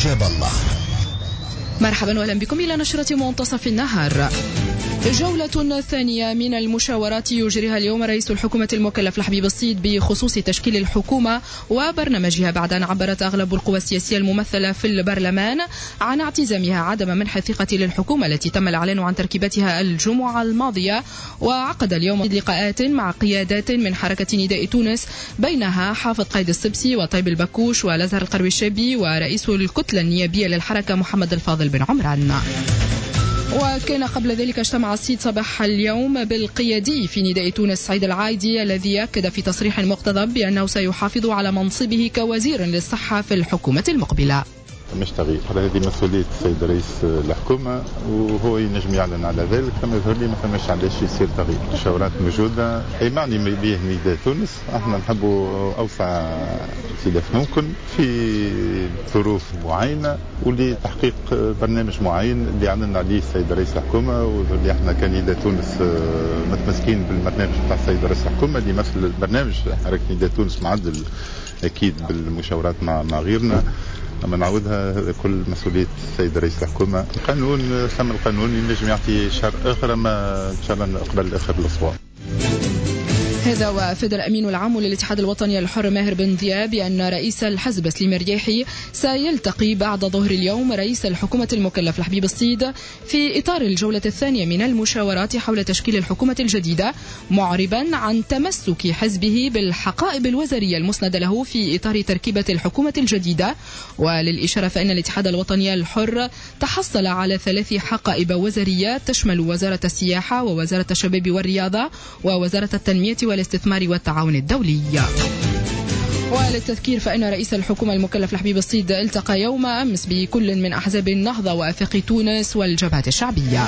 أجاب الله. مرحبا واهلا بكم إلى نشرة منتصف النهار. جولة ثانية من المشاورات يجريها اليوم رئيس الحكومة المكلف لحبيب الصيد بخصوص تشكيل الحكومة وبرنامجها بعد أن عبرت أغلب القوى السياسية الممثلة في البرلمان عن اعتزامها عدم منح الثقة للحكومة التي تم الإعلان عن تركيبتها الجمعة الماضية. وعقد اليوم لقاءات مع قيادات من حركة نداء تونس بينها حافظ قايد السبسي وطيب البكوش والأزهر القرويشبي ورئيس الكتلة النيابية للحركة محمد الفاضل بن عمران. وكان قبل ذلك اجتمع الصيد صباح اليوم بالقيادي في نداء تونس سعيد العايدي الذي أكد في تصريح مقتضب بأنه سيحافظ على منصبه كوزير للصحة في الحكومة المقبلة. مش تغيير، هذه مسؤولية السيد رئيس الحكومة وهو ينجم يعلن على ذلك. كما يظهر لي ما فماش علاش يصير تغيير، الشورات موجودة. أي معني به نداء تونس، احنا نحبوا أوسع خلاف ممكن في ظروف معينة ولتحقيق برنامج معين اللي أعلن عليه السيد رئيس الحكومة، واللي احنا كنداء تونس متمسكين بالبرنامج بتاع السيد رئيس الحكومة اللي يمثل البرنامج حركة نداء تونس معدل أكيد بالمشاورات مع غيرنا. أما نعودها كل مسؤولية السيد رئيس الحكومة. القانون ثم القانون ينجم يعطي شهر آخر، ما إن شاء الله قبل آخر الأسبوع. هذا وافاد الأمين العام للاتحاد الوطني الحر ماهر بن ذياب بأن رئيس الحزب سليم الرياحي سيلتقي بعد ظهر اليوم رئيس الحكومة المكلف لحبيب الصيد في إطار الجولة الثانية من المشاورات حول تشكيل الحكومة الجديدة، معربا عن تمسك حزبه بالحقائب الوزارية المسندة له في إطار تركيبة الحكومة الجديدة. وللإشارة فإن الاتحاد الوطني الحر تحصل على 3 حقائب وزارية تشمل وزارة السياحة ووزارة الشباب والرياضة ووزارة التنمية والاستثمار والتعاون الدولي. وللتذكير فإن رئيس الحكومة المكلف لحبيب الصيد التقى يوم أمس بكل من أحزاب النهضة وآفاق تونس والجبهة الشعبية.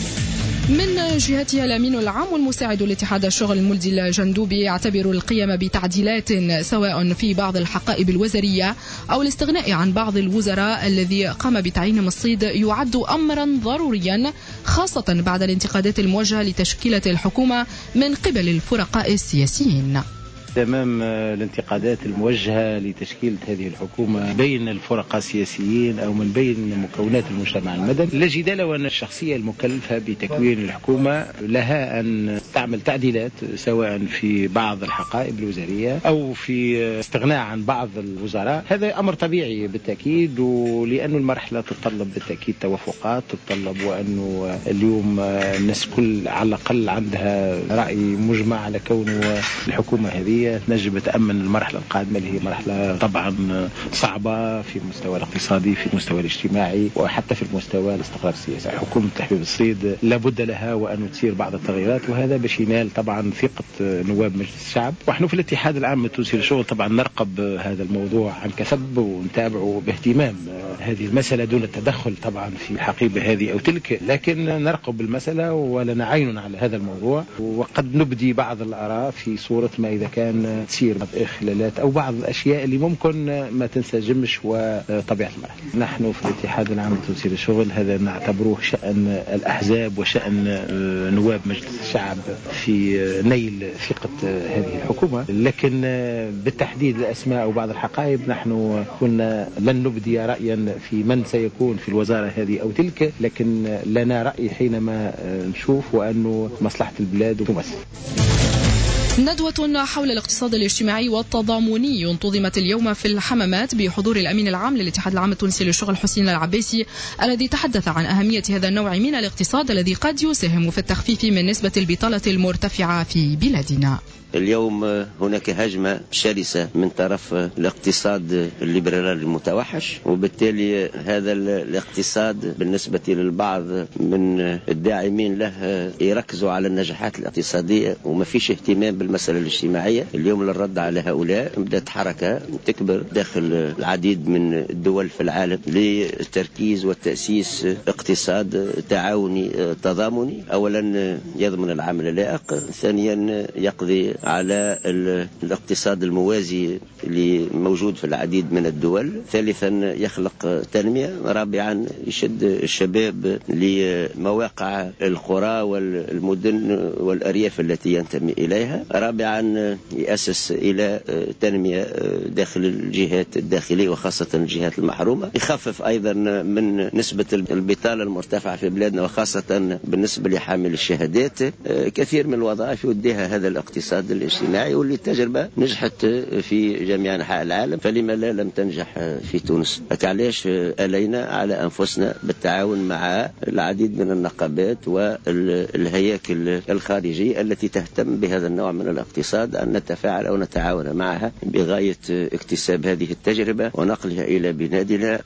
من جهتها الأمين العام والمساعد لاتحاد الشغل الملدي الجندوبي يعتبر القيام بتعديلات سواء في بعض الحقائب الوزارية أو الاستغناء عن بعض الوزراء الذي قام بتعيينهم الصيد يعد أمرا ضروريا، خاصة بعد الانتقادات الموجهة لتشكيلة الحكومة من قبل الفرقاء السياسيين. أمام الانتقادات الموجهة لتشكيل هذه الحكومة بين الفرقاء السياسيين أو من بين مكونات المجتمع المدني، لا جدال وأن الشخصية المكلفة بتكوين الحكومة لها أن تعمل تعديلات سواء في بعض الحقائب الوزارية أو في استغناء عن بعض الوزراء. هذا أمر طبيعي بالتأكيد، ولأن المرحلة تتطلب بالتأكيد توافقات، تتطلب وأنه اليوم الناس كل على الأقل عندها رأي مجمع على كون الحكومة هذه نجم تأمن المرحلة القادمة اللي هي مرحلة طبعا صعبة في المستوى الاقتصادي، في المستوى الاجتماعي، وحتى في المستوى الاستقرار السياسي. حكومة تحبيب الصيد لابد لها وأن تسير بعض التغييرات، وهذا باش ينال طبعا ثقة نواب مجلس الشعب. ونحن في الاتحاد العام التونسي للشغل طبعا نرقب هذا الموضوع عن كثب ونتابعه باهتمام هذه المسألة دون التدخل طبعا في الحقيبة هذه أو تلك، لكن نرقب المسألة ولنا عين على هذا الموضوع، وقد نبدي بعض الآراء في صورة ما إذا كان تصير إخلالات أو بعض الأشياء اللي ممكن ما تنسجمش وطبيعة المرحلة. نحن في الاتحاد العام التونسي للشغل هذا نعتبروه شأن الأحزاب وشأن نواب مجلس الشعب في نيل ثقة هذه الحكومة، لكن بالتحديد الأسماء أو بعض الحقائب نحن قلنا لن نبدي رأيا في من سيكون في الوزارة هذه أو تلك، لكن لنا رأي حينما نشوف وأنه مصلحة البلاد تمثل. ندوة حول الاقتصاد الاجتماعي والتضامني انتظمت اليوم في الحمامات بحضور الأمين العام للاتحاد العام التونسي للشغل حسين العباسي، الذي تحدث عن أهمية هذا النوع من الاقتصاد الذي قد يساهم في التخفيف من نسبة البطالة المرتفعة في بلادنا. اليوم هناك هجمة شرسة من طرف الاقتصاد الليبرالي المتوحش، وبالتالي هذا الاقتصاد بالنسبة للبعض من الداعمين له يركزوا على النجاحات الاقتصادية وما فيش اهتمام بالمسألة الاجتماعية. اليوم للرد على هؤلاء بدأت حركة تكبر داخل العديد من الدول في العالم للتركيز والتأسيس اقتصاد تعاوني تضامني، أولا يضمن العمل اللائق، ثانيا يقضي على الاقتصاد الموازي اللي موجود في العديد من الدول، ثالثا يخلق تنمية، رابعا يشد الشباب لمواقع القرى والمدن والأرياف التي ينتمي إليها، رابعا يأسس إلى تنمية داخل الجهات الداخلية وخاصة الجهات المحرومة. يخفف أيضا من نسبة البطالة المرتفعة في بلادنا وخاصة بالنسبة لحامل الشهادات. كثير من الوظائف يوديها هذا الاقتصاد الاجتماعي، واللي التجربة نجحت في جميع أنحاء العالم، فلما لا لم تنجح في تونس؟ علاش ألينا على أنفسنا بالتعاون مع العديد من النقابات والهياكل الخارجية التي تهتم بهذا النوع من الاقتصاد أن نتفاعل أو نتعاون معها بغاية اكتساب هذه التجربة ونقلها إلى بلادنا.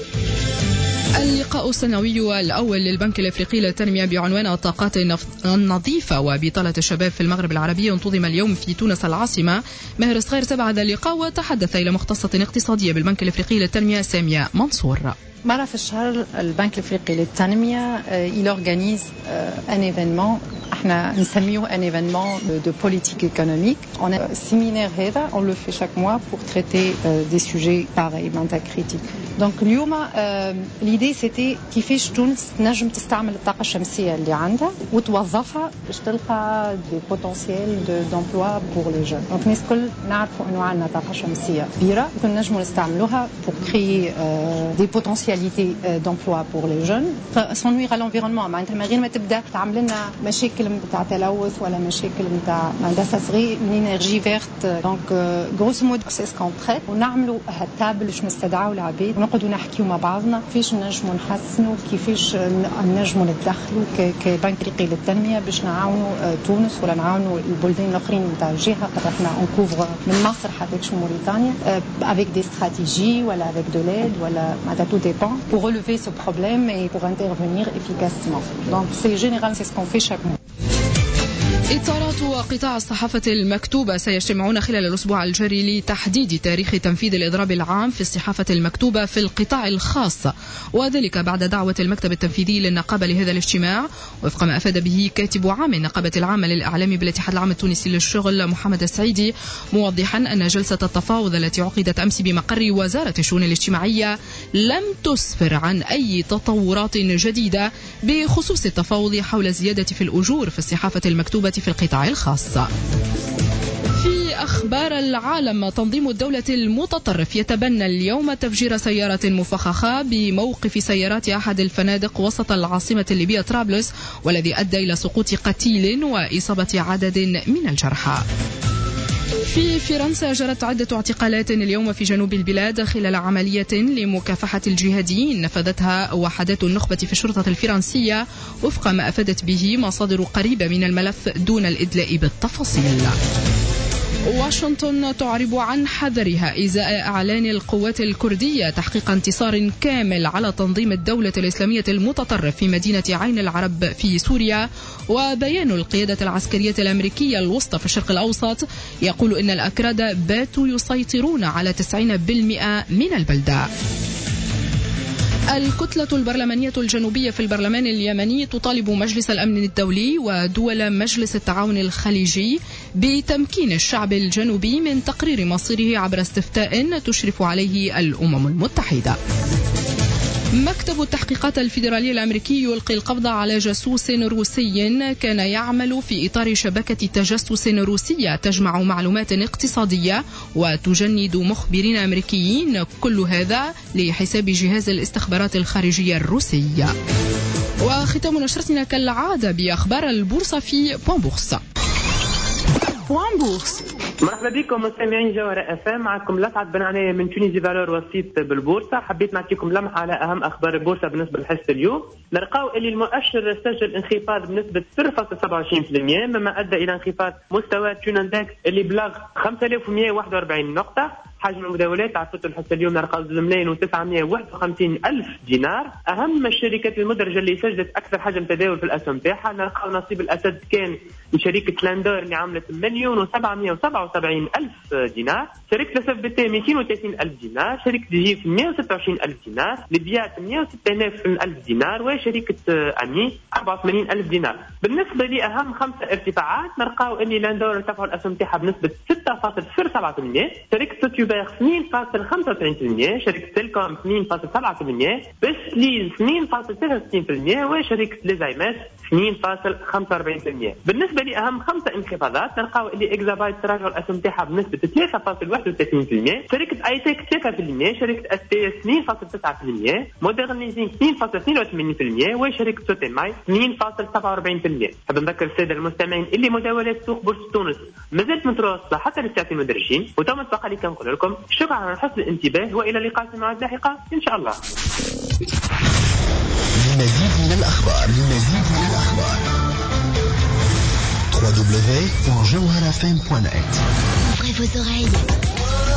اللقاء السنوي الأول للبنك الأفريقي للتنمية بعنوان الطاقات النظيفة وبطالة الشباب في المغرب العربي انتظم اليوم في تونس العاصمة. ماهر صغير تابع هذا اللقاء وتحدث إلى مختصة اقتصادية بالبنك الأفريقي للتنمية سامية منصور. مرة في الشهر البنك الأفريقي للتنمية il organise un événement احنا نسميه un événement de politique économique. On a un séminaire هذا on le fait chaque mois pour traiter des sujets pareils معناتها critiques. Donc اليوم l'idée c'était كيفاش تونس نجم تستعمل الطاقة الشمسية اللي عندها وتوظفها باش تلقى des potentiels d'emploi pour les jeunes. Donc الناس كل نعرفوا انه عندنا طاقة شمسية كبيرة كنا نجموا نستعملوها pour créer des potentialités d'emploi pour les jeunes sans nuire à l'environnement. معناتها من غير ما تبدا تعمل لنا مشاكل نتاع تلوث ولا مشاكل نتاع اندستري انرجي فيرت. دونك غروسو مود سي سكونتريت ونعملوا هالتابل باش نستدعوا العباد ونقعدوا نحكيوا مع بعضنا كيفاش نجموا نحسنوا كيفاش نجموا نتدخلوا كبنك افريقي للتنميه باش نعاونوا تونس ولا نعاونوا البلدان الاخرين نتاع الجهه. احنا اون كوفر من مصر حتى موريتانيا avec des stratégies ولا avec de l'aide ولا معناتها tout dépend pour relever ce problème et pour intervenir efficacement. Donc c'est général c'est ce qu'on fait chaque mois. إطارات وقطاع الصحافة المكتوبة سيجتمعون خلال الأسبوع الجاري لتحديد تاريخ تنفيذ الإضراب العام في الصحافة المكتوبة في القطاع الخاص، وذلك بعد دعوة المكتب التنفيذي للنقابة لهذا الاجتماع، وفق ما أفاد به كاتب عام النقابة العامة للإعلام بالاتحاد العام التونسي للشغل محمد السعيدي، موضحا أن جلسة التفاوض التي عقدت أمس بمقر وزارة الشؤون الاجتماعية لم تسفر عن أي تطورات جديدة بخصوص التفاوض حول الزيادة في الأجور في الصحافة المكتوبة في القطاع الخاص. في أخبار العالم، تنظيم الدولة المتطرف يتبنى اليوم تفجير سيارة مفخخة بموقف سيارات أحد الفنادق وسط العاصمة الليبية طرابلس، والذي أدى إلى سقوط قتيل وإصابة عدد من الجرحى. في فرنسا جرت عدة اعتقالات اليوم في جنوب البلاد خلال عملية لمكافحة الجهاديين نفذتها وحدات النخبة في الشرطة الفرنسية، وفق ما أفادت به مصادر قريبة من الملف دون الإدلاء بالتفاصيل. واشنطن تعرب عن حذرها إزاء إعلان القوات الكردية تحقيق انتصار كامل على تنظيم الدولة الإسلامية المتطرف في مدينة عين العرب في سوريا. وبيان القيادة العسكرية الأمريكية الوسطى في الشرق الأوسط يقول إن الأكراد باتوا يسيطرون على 90% من البلدة. الكتلة البرلمانية الجنوبية في البرلمان اليمني تطالب مجلس الأمن الدولي ودول مجلس التعاون الخليجي بتمكين الشعب الجنوبي من تقرير مصيره عبر استفتاء تشرف عليه الأمم المتحدة. مكتب التحقيقات الفيدرالي الأمريكي يلقي القبض على جاسوس روسي كان يعمل في إطار شبكة تجسس روسية تجمع معلومات اقتصادية وتجند مخبرين أمريكيين، كل هذا لحساب جهاز الاستخبارات الخارجية الروسي. وختام نشرتنا كالعادة بأخبار البورصة في بومبورصة. مرحبا بكم مستمعين جوهرة FM، معكم لسعد بن عناية من تونيزي فالور وسيط بالبورصة. حبيت نعطيكم لمحة على أهم أخبار البورصة بالنسبة لحصة اليوم. نلقاو اللي المؤشر سجل انخفاض بنسبة 0.27%، مما أدى إلى انخفاض مستوى تون اندكس اللي بلغ 5141 نقطة. حجم المداولات عرفت الحصة اليوم نلقاو 2,951,000 دينار. أهم الشركات المدرجة اللي سجلت أكثر حجم تداول في الأسهم تاعها، نلقاو نصيب الأسد كان من شركة لاندور اللي عملت 1,797 177,000 دينار، شركة الاس اف بي تي 230,000 دينار، شركة جيف 126,000 دينار، ليبيات 196,000 دينار، وشركة امي 84,000 دينار. بالنسبة لأهم 5 ارتفاعات نلقاو اللي لاندور ارتفعوا الأسهم تاعها بنسبة 6.07%، شركة سوتيوبير 2.95%، شركة تيلكوم 2.7%، بسليز 2.63%، وشركة ليزايماس 2.45%. بالنسبة لأهم 5 انخفاضات نلقاو اللي اكزابايت تراجع الأسهم تاعها بنسبة 3.31%، شركة اي تك 3%، شركة اس تي اس 2.9%، مودرنيزينغ 2.82%، وشركة سوتيماي 2.47%. حاب نذكر السادة المستمعين اللي مداولات سوق بورصة تونس مازالت متواصلة حتى للساعة المدرجين، وتم تبقى لي كنقول لكم شكرا على حسن الانتباه، وإلى اللقاء في الموعد لاحقة إن شاء الله. لمزيد من الأخبار www.jawharafm.net. Ouvrez vos oreilles.